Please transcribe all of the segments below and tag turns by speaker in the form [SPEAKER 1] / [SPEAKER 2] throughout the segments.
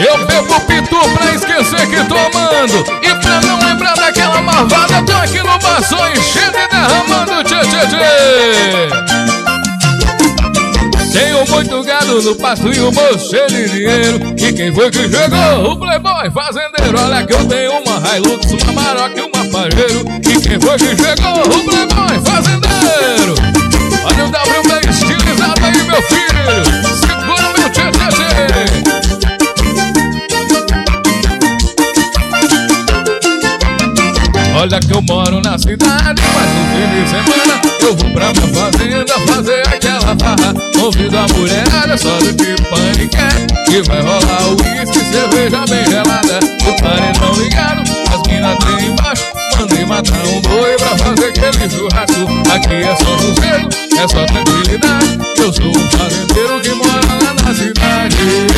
[SPEAKER 1] Eu bebo pitu pra esquecer que tô amando, e pra não lembrar daquela marvada, tô aqui no baço enchendo e derramando, tchê, tchê, tchê. Tenho muito gado no pasto e o bolso cheio de dinheiro. E quem foi que chegou? O playboy fazendeiro. Olha que eu tenho uma Hilux, uma Maroc e uma Pajero. E quem foi que chegou? O playboy fazendeiro. Olha o W bem estilizado aí, meu filho. Segura meu tchê, tchê, tchê. Olha que eu moro na cidade, mas no fim de semana eu vou pra minha fazenda fazer aquela farra. Convido a mulherada só do tipo paniquete, que vai rolar o uísque, cerveja bem gelada. O paredão ligado, as minas tem embaixo. Mandei matar um boi pra fazer aquele churrasco. Aqui é só sossego, é só tranquilidade. Eu sou um fazendeiro que mora lá na cidade.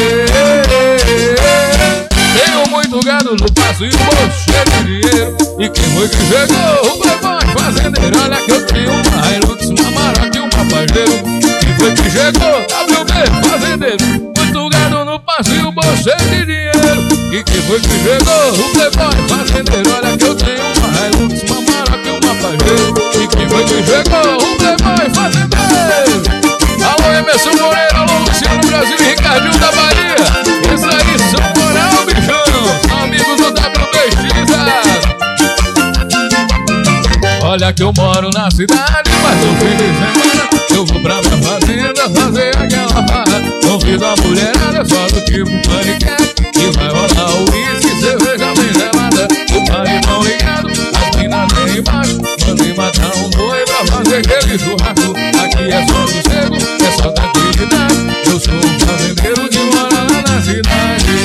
[SPEAKER 1] Tenho muito gado no passo e o bolso cheio de dinheiro. E quem foi que chegou? O playboy fazendeiro. Olha que eu tenho uma Hilux, uma Maroc e uma Pajero. Quem foi que chegou? WB fazendeiro. Muito gado no passo e o bolso cheio de dinheiro. E quem foi que chegou? O playboy fazendeiro. Olha que eu tenho uma Hilux, uma Maroc e uma Pajero. E quem foi que chegou? O playboy fazendeiro. Alô Emerson Moreira, alô Luciano Brasil e Ricardinho da Bahia. Isso aí, São Moral, bichão. São amigos do WBX. Olha que eu moro na cidade, mas no fim de semana eu vou pra minha fazenda fazer aquela farra. Convido a mulherada só do tipo paniquete, que vai rolar o uísque, cerveja bem gelada. O paredão ligado, as minas tem embaixo. Mandei matar um boi pra fazer aquele churrasco. Aqui é só sossego, é só tranquilidade. Eu sou um fazendeiro que mora lá na cidade.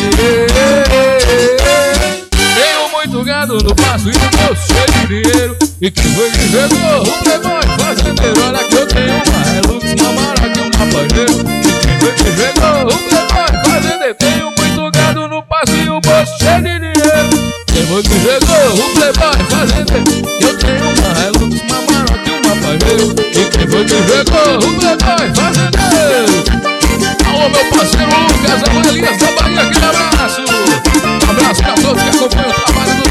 [SPEAKER 1] Tenho muito gado no passo e no bolso cheio de dinheiro. E quem foi que chegou? O playboy fazendeiro. Olha que eu tenho uma Hilux, uma Maroc e uma Pajero. E quem foi que chegou? O playboy fazendeiro. Tenho muito gado no passo e o bolso cheio de dinheiro. Quem foi que chegou? O playboy fazendeiro. Eu tenho uma Hilux, uma Maroc e uma Pajero. E quem foi que chegou? O playboy fazendeiro. Alô meu parceiro Lucas, Avalias da Bahia, aquele abraço. Um abraço pra todos que acompanham o trabalho do